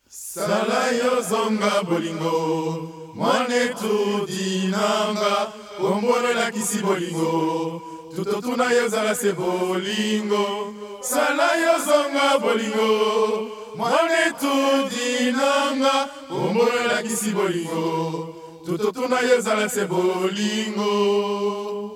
Sala yo zonga bolingo, mwanetu dinanga, ombolo la kisi bolingo, tutotuna yo zala se bolingo. Sala yo zonga bolingo, mwanetu dinanga, ombolo la kisi bolingo, tutotuna yo zala se bolingo.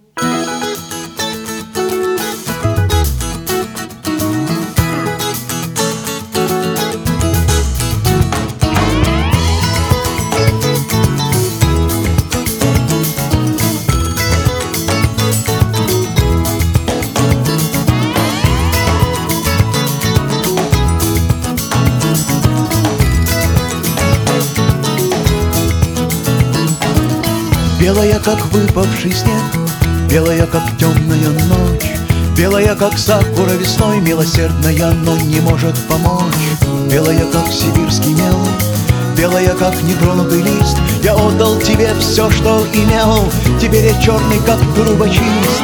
Белая, как выпавший снег, белая, как темная ночь, белая, как сакура весной, милосердная, но не может помочь. Белая, как сибирский мел, белая, как нетронутый лист. Я отдал тебе все, что имел, теперь я черный, как трубочист.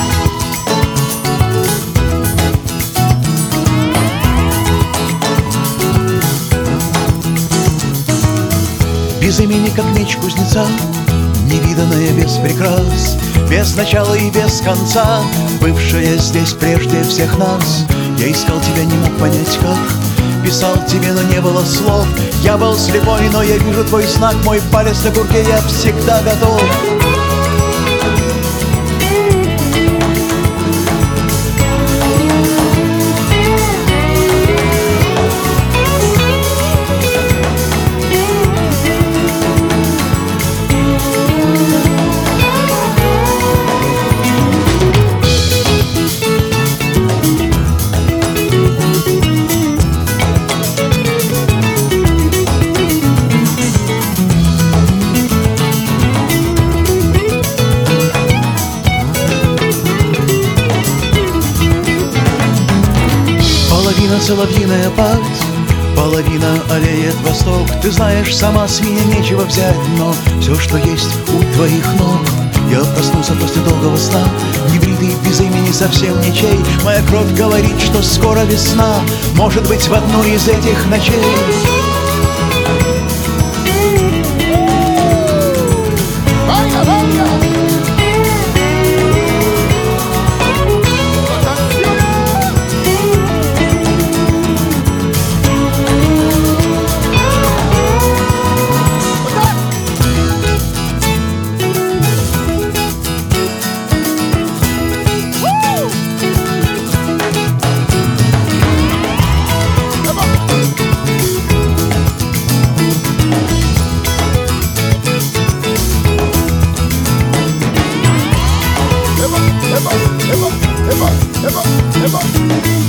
Без имени, как меч кузнеца, невиданная без прикрас, без начала и без конца, бывшая здесь прежде всех нас. Я искал тебя, не мог понять как, писал тебе, но не было слов. Я был слепой, но я вижу твой знак, мой палец на курке, я всегда готов. Половина соловьиная пасть, половина аллеет восток. Ты знаешь, сама с меня нечего взять, но все, что есть у твоих ног. Я проснулся после долгого сна, небритый, без имени, совсем ничей. Моя кровь говорит, что скоро весна, может быть, в одну из этих ночей. Eba, eba, eba, eba, eba.